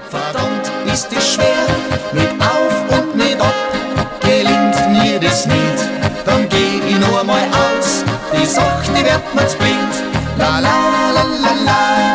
verdammt ist es schwer, mit auf und mit ab, gelingt mir das nicht, dann geh ich noch einmal aus, die Sache, die wird mir's blind, la la la la la.